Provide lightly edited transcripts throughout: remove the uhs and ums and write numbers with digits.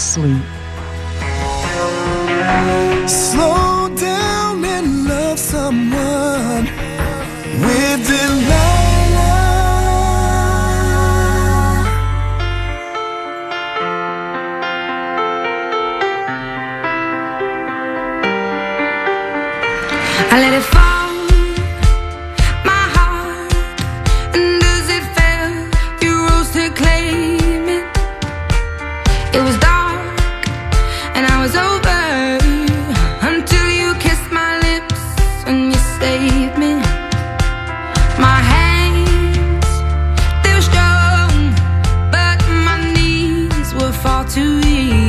sleep. Slow down and love someone with Delilah. I let it fall, my heart, and as it fell, you rose to claim it. It was dark, and I was over, until you kissed my lips, and you saved me. My hands, they were strong, but my knees were far too weak.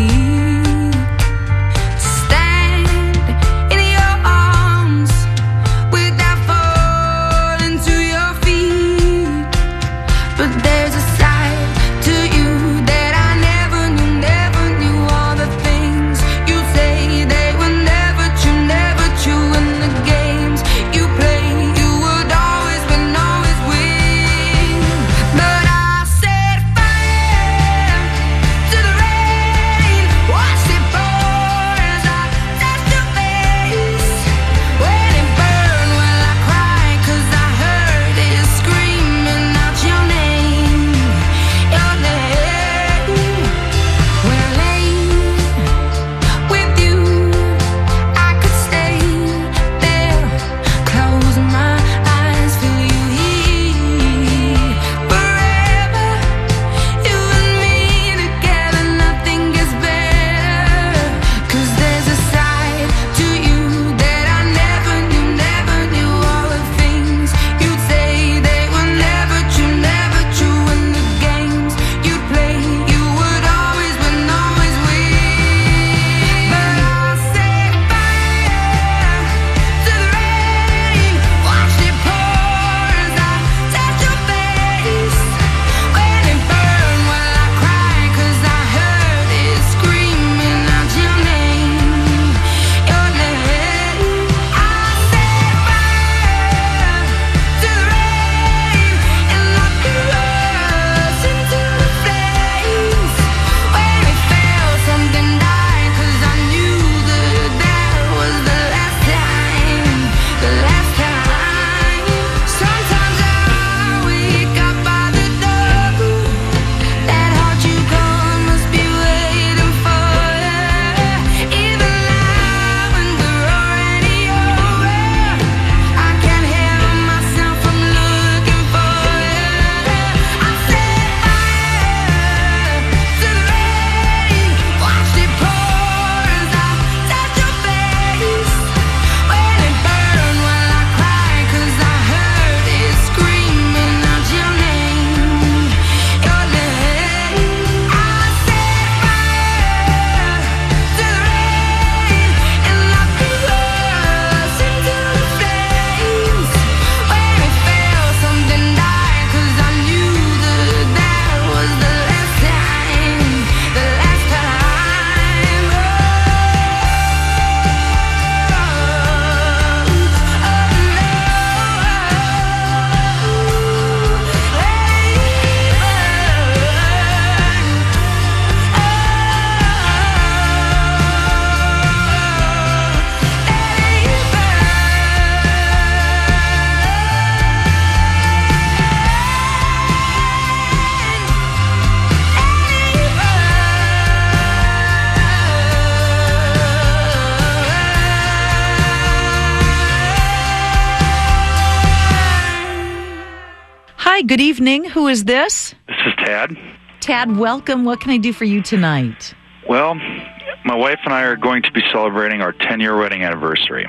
Hi, good evening. Who is this? This is Tad. Tad, welcome. What can I do for you tonight? Well, my wife and I are going to be celebrating our 10-year wedding anniversary.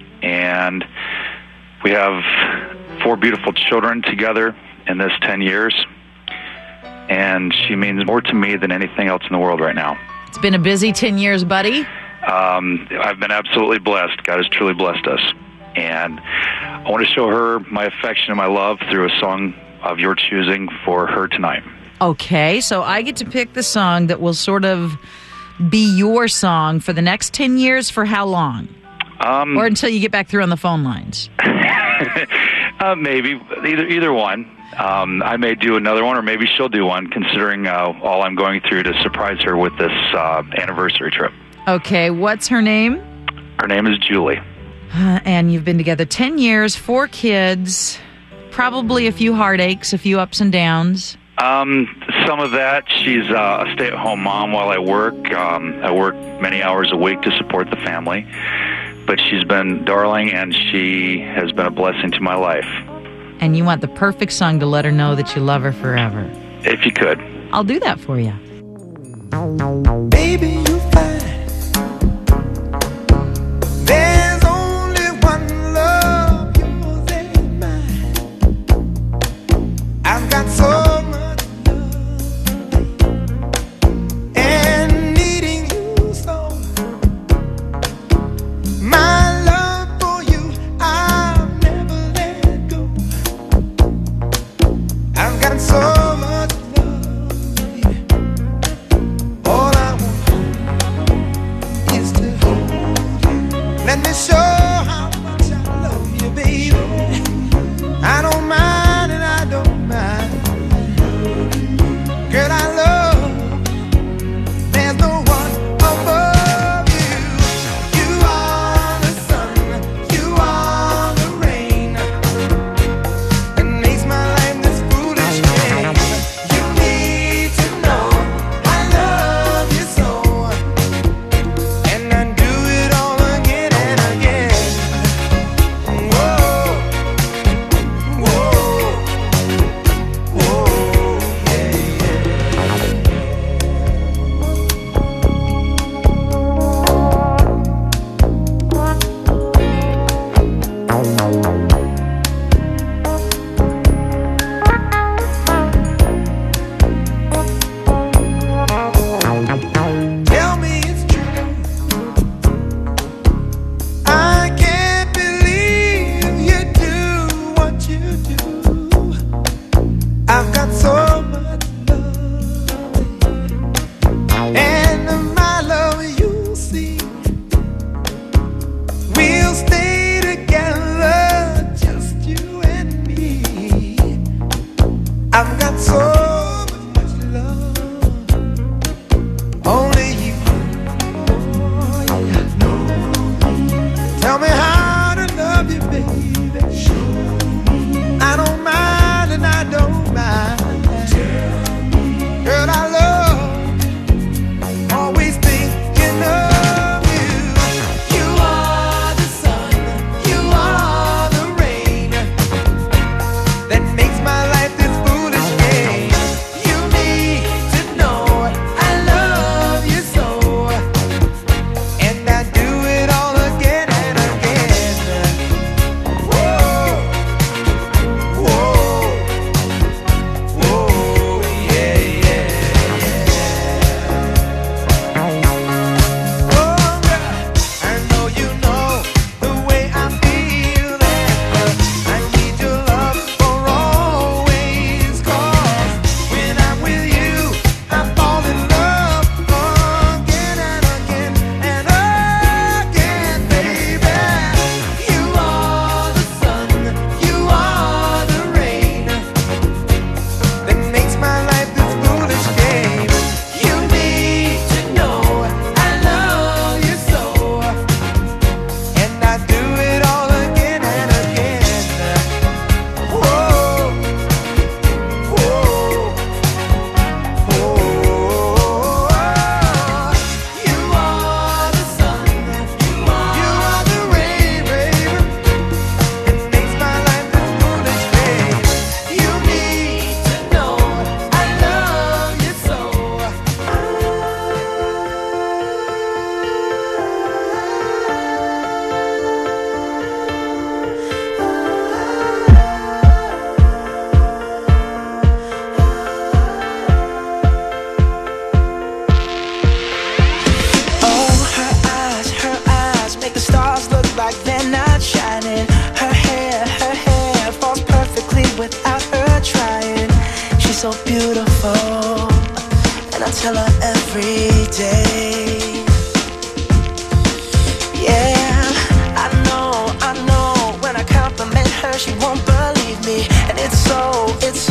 And we have 4 beautiful children together in this 10 years. And she means more to me than anything else in the world right now. It's been a busy 10 years, buddy. I've been absolutely blessed. God has truly blessed us. And I want to show her my affection and my love through a song of your choosing for her tonight. Okay, so I get to pick the song that will sort of be your song for the next 10 years. For how long? Or until you get back through on the phone lines? Maybe. Either one. I may do another one, or maybe she'll do one, considering all I'm going through to surprise her with this anniversary trip. Okay, what's her name? Her name is Julie. And you've been together 10 years, 4 kids, probably a few heartaches, a few ups and downs. Some of that. She's a stay-at-home mom while I work. I work many hours a week to support the family. But she's been darling, and she has been a blessing to my life. And you want the perfect song to let her know that you love her forever. If you could. I'll do that for you. Baby, you fine. There's only one love, yours and mine. I've got so much love and needing you so. My love for you, I'll never let go. I've got so much love, baby. All I want is to hold you. Let me show how much I love you, baby. I don't mind and I don't mind. Girl, I love you. There's no one above you. You are the sun, you are the rain. It makes my life this foolish game. You need to know I love you so, and I do it all again and again. Whoa, whoa, whoa, yeah, tell me it's true. I can't believe you do what you do. I've got so much love, and my love you see. We'll stay together, just you and me. I've got so much love. Only you. Oh, yeah. Tell me how to love you, baby. I don't mind and I don't mind. Girl, I love, always thinking of you. You are the sun, you are the rain that makes my life this foolish game. You need to know I love you so, and I do it all again and again. Whoa, whoa, whoa, yeah, yeah, yeah. Oh, girl, I know you know the way I feel that I need your love for always. 'Cause when I'm with you, I fall in love again and again and again, baby. You are the sun, you are the rain that makes my life this foolish game. You need to know I love you so, and I do it all again and again. Whoa, whoa, whoa. You are the sun, you are the rain, baby. It makes my life this foolish game. You need to know I love you so. Oh, her eyes make the stars look like they're not shining. Her hair falls perfectly without her trying. She's so beautiful, and I tell her every day. Yeah, I know, when I compliment her, she won't believe me. And it's so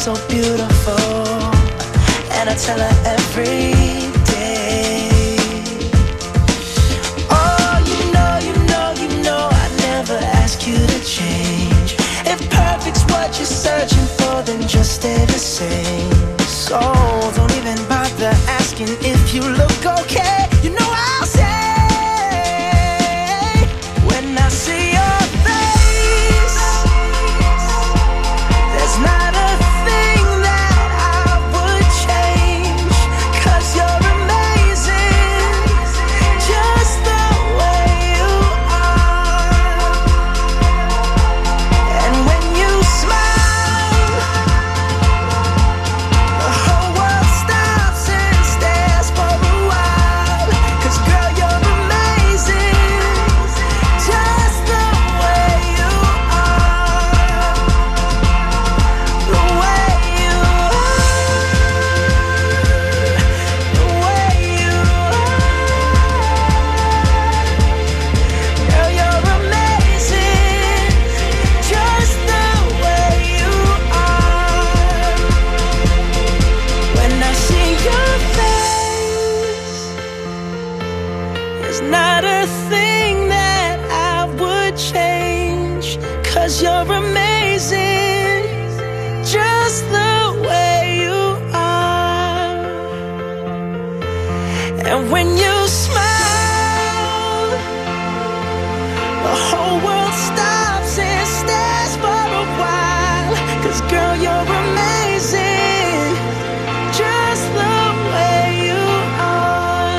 so beautiful, and I tell her every day. Oh, you know, I never ask you to change. If perfect's what you're searching for, then just stay the same. So don't even bother asking if you look okay. You know I'll say, when I see your face, there's not a thing that I would change, 'cause you're amazing, just the way you are. And when you smile, the whole world stops and stares for a while. 'Cause girl, you're amazing, just the way you are. The way you are. The way you are. Girl, you're amazing, just the way you are. When I see your face, there's not a thing that I would change, 'cause you're amazing, just the way you are. And when you smile, the whole world stops and stares for a while. 'Cause girl, you're amazing, just the way you are.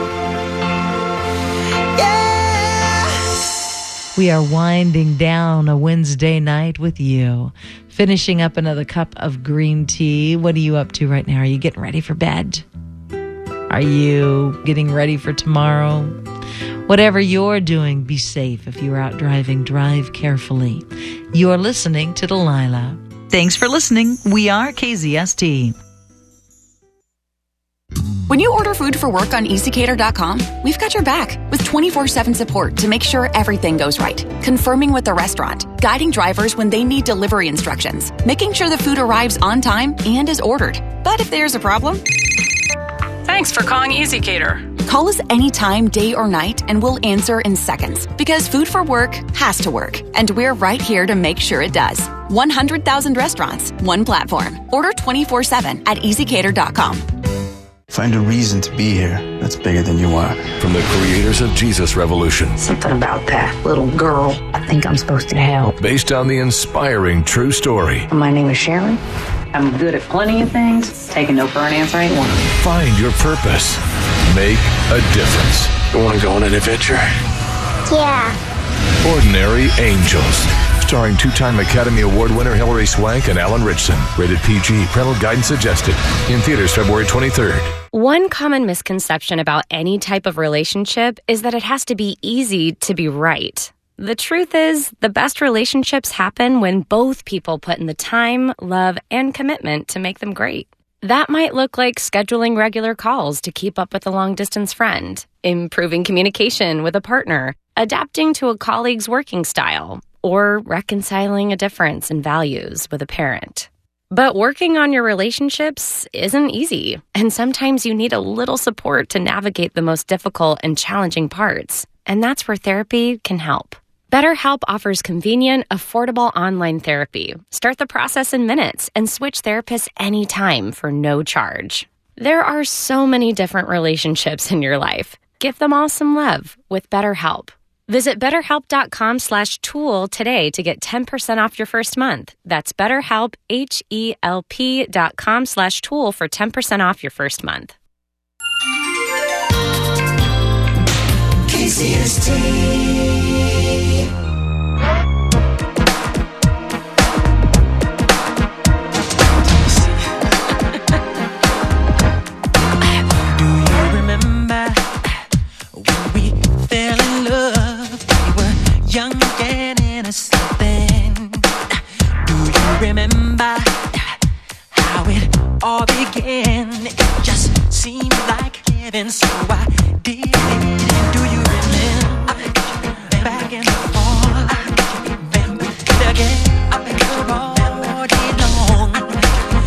Yeah. We are winding down a Wednesday night with you, finishing up another cup of green tea. What are you up to right now? Are you getting ready for bed? Are you getting ready for tomorrow? Whatever you're doing, be safe. If you're out driving, drive carefully. You're listening to Delilah. Thanks for listening. We are KZST. When you order food for work on EasyCater.com, we've got your back with 24/7 support to make sure everything goes right. Confirming with the restaurant, guiding drivers when they need delivery instructions, making sure the food arrives on time and is ordered. But if there's a problem, Thanks for calling EasyCater. call us anytime, day or night, and we'll answer in seconds. Because food for work has to work, and we're right here to make sure it does. 100,000 restaurants, one platform. Order 24/7 at EasyCater.com. Find a reason to be here that's bigger than you are. From the creators of Jesus Revolution, Something about that little girl. I think I'm supposed to help. based on the inspiring true story. My name is Sharon. I'm good at plenty of things. Taking no for an answer ain't one of them. Find your purpose. Make a difference. You want to go on an adventure? Yeah. Ordinary Angels. Starring two-time Academy Award winner Hilary Swank and Alan Ritchson. Rated PG. Parental guidance suggested. In theaters February 23rd. One common misconception about any type of relationship is that it has to be easy to be right. The truth is, the best relationships happen when both people put in the time, love, and commitment to make them great. That might look like scheduling regular calls to keep up with a long-distance friend, improving communication with a partner, adapting to a colleague's working style, or reconciling a difference in values with a parent. But working on your relationships isn't easy, and sometimes you need a little support to navigate the most difficult and challenging parts, and that's where therapy can help. BetterHelp offers convenient, affordable online therapy. Start the process in minutes and switch therapists anytime for no charge. There are so many different relationships in your life. Give them all some love with BetterHelp. Visit BetterHelp.com/tool today to get 10% off your first month. That's BetterHelp, HELP.com/tool for 10% off your first month. KZST. Do you remember when we fell in love? We were young and innocent then. Do you remember how it all began? It just seemed like heaven, so I did it. Do you remember back in the fall? Then we did again. You're all day long.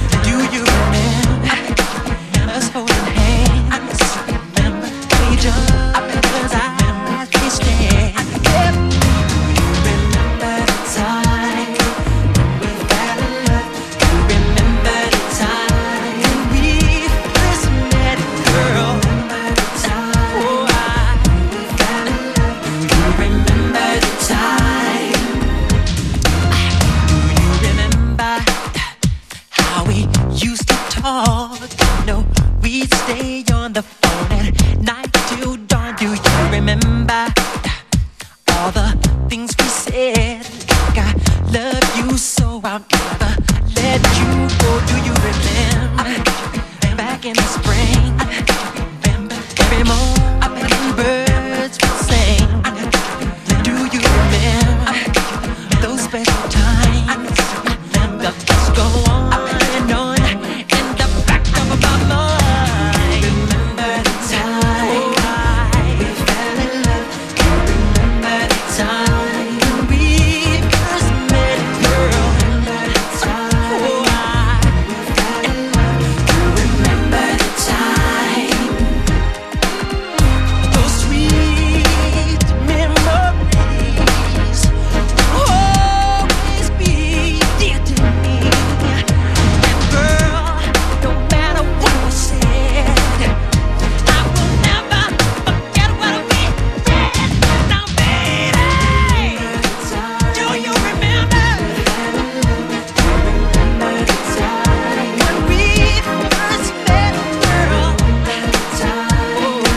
time. Do you remember how we used to talk? No, we'd stay on the phone at night till dawn. Do you remember all the things we said? Like I love you so I'll never let you go. Do you remember back in the spring? Remember every morning birds would sing. Do you remember those special times? The thoughts go on and on in the back of my mind. Remember the time we fell in love. Remember the time we first met, girl. Remember the time we fell in love. Remember the time. Those sweet memories will always be dear to me. And girl, no matter what we said, I will never forget what we did. Now, baby, do you remember when we first met, girl? Remember the time.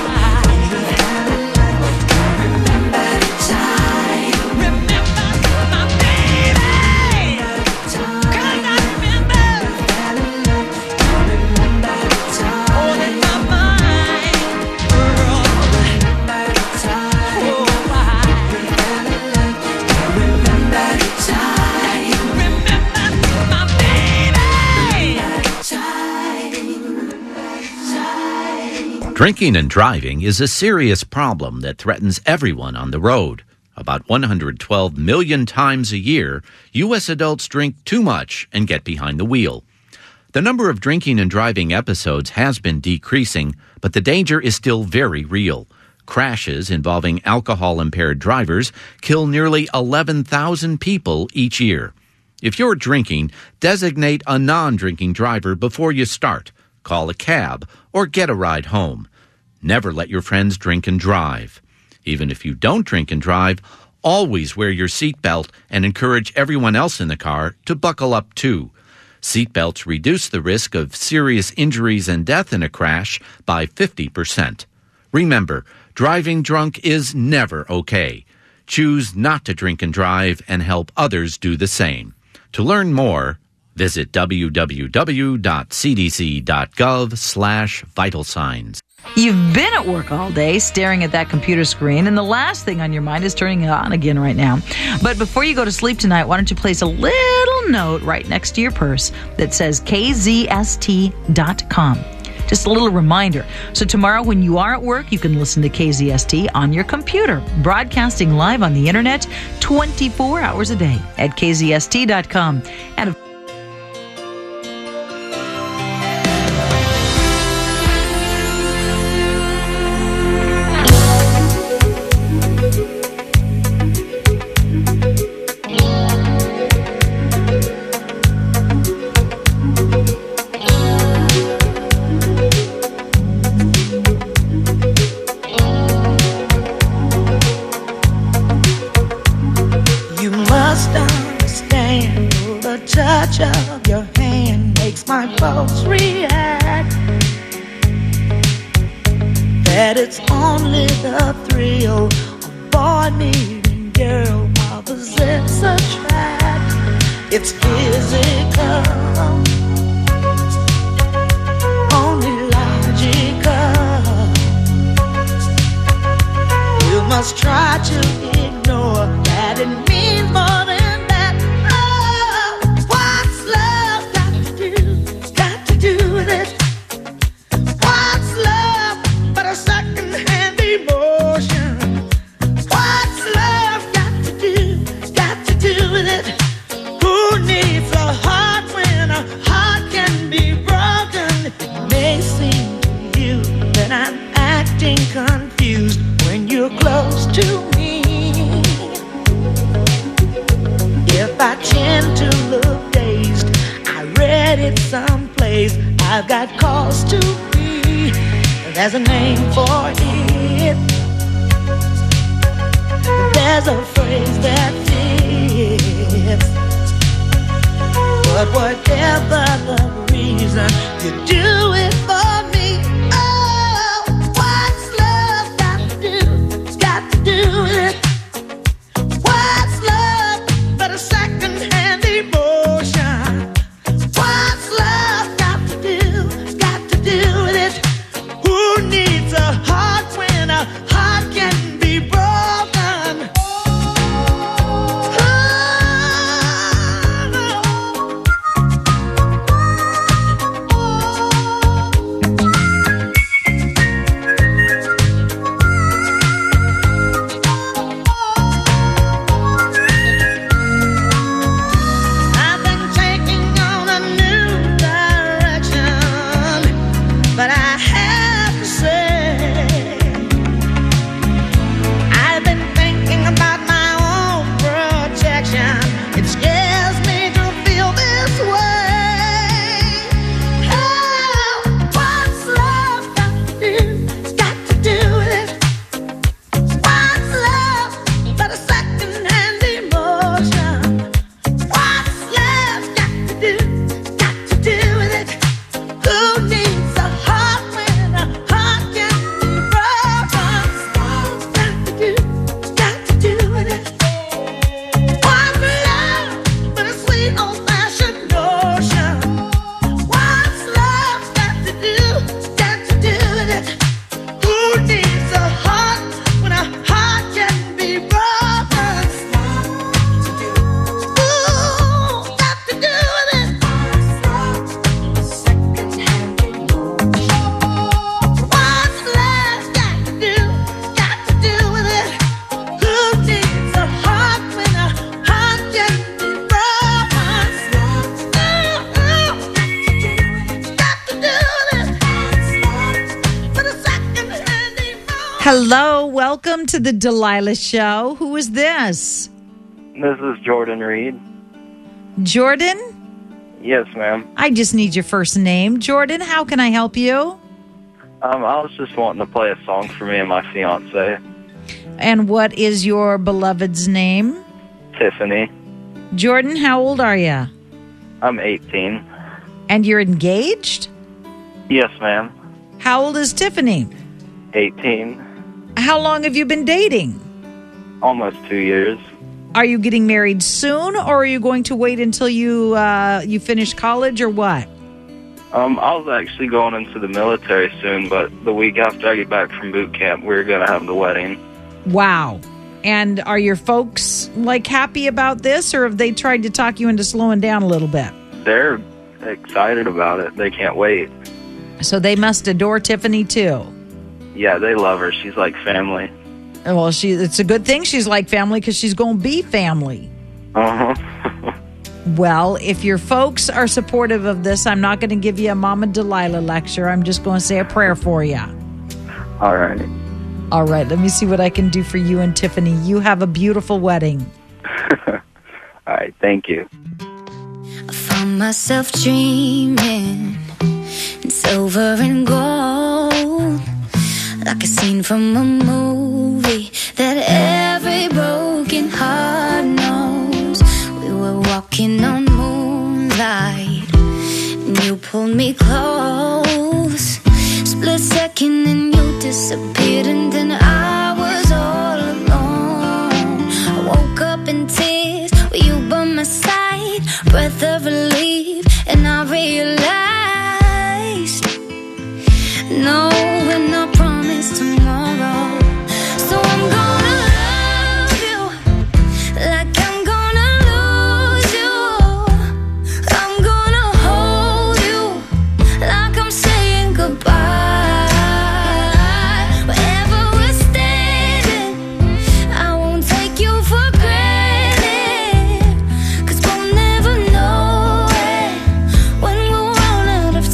Remember my baby. 'Cause I remember all in my mind, girl. Remember the time. Remember the time. Remember my baby. Drinking and driving is a serious problem that threatens everyone on the road. About 112 million times a year, U.S. adults drink too much and get behind the wheel. The number of drinking and driving episodes has been decreasing, but the danger is still very real. Crashes involving alcohol-impaired drivers kill nearly 11,000 people each year. If you're drinking, designate a non-drinking driver before you start. Call a cab or get a ride home. Never let your friends drink and drive. Even if you don't drink and drive, always wear your seatbelt and encourage everyone else in the car to buckle up too. Seatbelts reduce the risk of serious injuries and death in a crash by 50%. Remember, driving drunk is never okay. Choose not to drink and drive and help others do the same. To learn more, visit www.cdc.gov/vital signs. You've been at work all day staring at that computer screen, and the last thing on your mind is turning it on again right now. But before you go to sleep tonight, why don't you place a little note right next to your purse that says kzst.com. Just a little reminder. So tomorrow when you are at work, you can listen to KZST on your computer, broadcasting live on the internet 24 hours a day at kzst.com. And You must understand the touch of your hand makes my pulse react. That it's only the thrill of boy meeting girl opposites attract. It's physical, only logical. You must try to ignore that it means more than that. Oh, what's love got to do? Got to do with it. What's love but a second-hand emotion? What's love got to do? Got to do with it. Who needs a heart when a heart can be broken? It may seem to you that I'm acting confused when you're close to me. If I tend to look dazed, I read it someplace. I've got cause to be. There's a name for it. there's a phrase that fits. But whatever the reason, you do it for me. Oh, what's love got to do? Got to do with it. What's love but a second-hand emotion? What's love got to do? Got to do with it. Who needs a heart when a heart can be broken? I've been taking on a new direction, but I have to say, I've been thinking about my own protection. It scares me to feel this way. Oh, what's love got to do? Got to do with it. What's love but a second-hand emotion? What's love got to do? Got to do with it. Who needs a heart when a heart can be broken? What's got to do? Got to do with it. What's love but a sweet old-fashioned notion? What's love got to do? Got to do with it. Who needs a heart when a heart can be broken? Ooh, got to do with it. What's love got to do? Got to do with it. Who needs a heart when a heart can be broken? Got to do with it. But a second-hand emotion. Hello, welcome to the Delilah Show. Who is this? This is Jordan Reed. Jordan? Yes, ma'am. I just need your first name. Jordan, how can I help you? I was just wanting to play a song for me and my fiance, And what is your beloved's name? Tiffany. Jordan, how old are you? I'm 18. And you're engaged? Yes, ma'am. How old is Tiffany? 18. How long have you been dating? Almost 2 years. Are you getting married soon, or are you going to wait until you finish college, or what? I was actually going into the military soon, but the week after I get back from boot camp, we're going to have the wedding. Wow. And are your folks, happy about this, or have they tried to talk you into slowing down a little bit? They're excited about it. They can't wait. So they must adore Tiffany, too. Yeah, they love her. She's like family. Well, it's a good thing she's like family, because she's going to be family. Uh-huh. Well, if your folks are supportive of this, I'm not going to give you a Mama Delilah lecture. I'm just going to say a prayer for you. All right. All right, let me see what I can do for you and Tiffany. You have a beautiful wedding. All right, thank you. I found myself dreaming in silver and gold, like a scene from a movie that every broken heart knows. We were walking on moonlight, and you pulled me close. Split second and you disappeared, and then I was all alone. I woke up in tears with you by my side, breath of relief, and I realized no, we're not promised tomorrow. So I'm gonna love you like I'm gonna lose you. I'm gonna hold you like I'm saying goodbye. Wherever we're standing, I won't take you for granted, 'cause we'll never know it when we'll run out of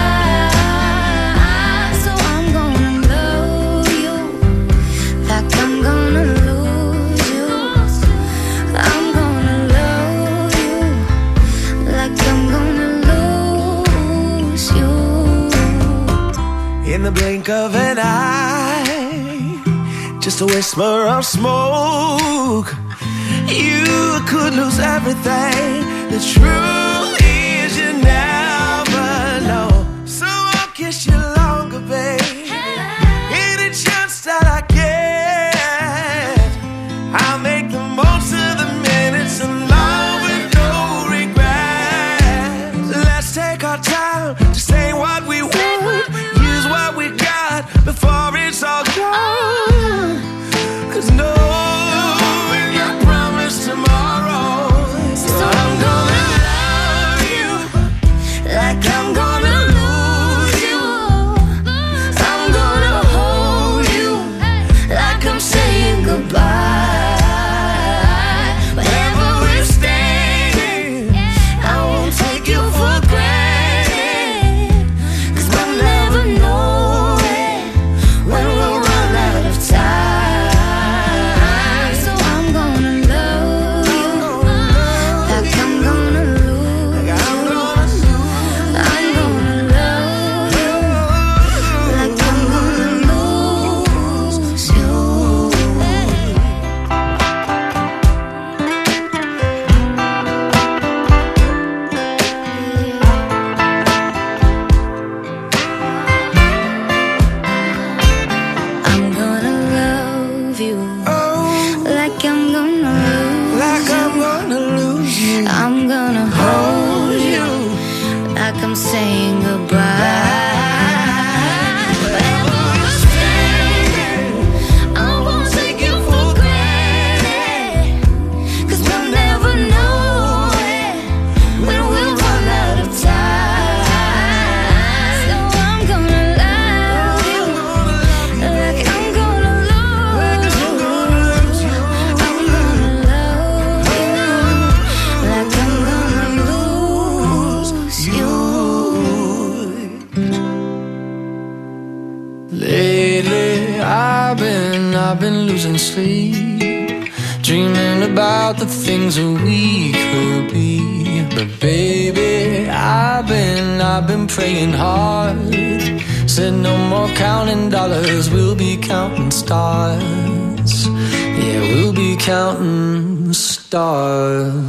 time. So I'm gonna love you like I'm gonna lose you. I'm gonna love you like I'm gonna lose you. In the blink of an eye, just a whisper of smoke. You could lose everything. The truth is you never know. So I'll kiss you longer, babe. Any chance that I get, I'll make the most of the minutes in love with no regrets. Let's take our time to say what we want, use what we got before it's all gone. 'Cause knowing you promise tomorrow, so I'm gonna love you like I'm gonna lose you. I'm gonna hold you like I'm saying goodbye. Wherever we're staying, I won't take you for granted. 'Cause we'll never know it when we'll run out of time. So I'm gonna love you like I'm gonna lose. I'm gonna love you like I'm gonna lose you. I'm gonna love you like I'm gonna lose. Like I'm gonna lose you. I'm gonna hold you like I'm saying goodbye. Wherever we're staying, I won't take you for granted. 'Cause we'll never know it when we'll run out of time. So I'm gonna love you like I'm gonna lose you. I'm gonna love you like I'm gonna lose you. Lately, I've been losing sleep, dreaming about the things that we could be. But baby, I've been praying hard. Said no more counting dollars, we'll be counting stars. Yeah, we'll be counting stars.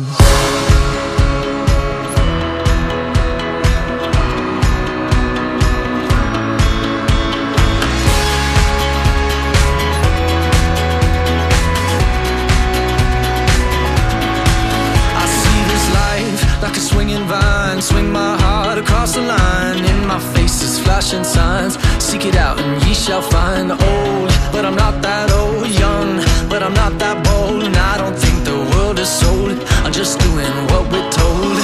I see this life like a swinging vine, swing my heart across the line. In my face is flashing signs, seek it out and ye shall find. Old, but I'm not that old. Young, but I'm not that bold. And I don't think the world is sold, I'm just doing what we're told.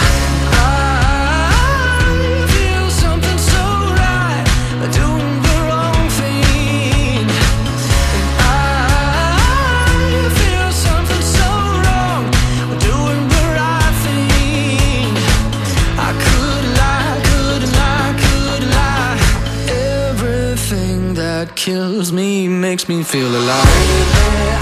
I feel something so right, doing the wrong thing. And I feel something so wrong, doing the right thing. I could lie, could lie, could lie. Everything that kills me makes me feel alive.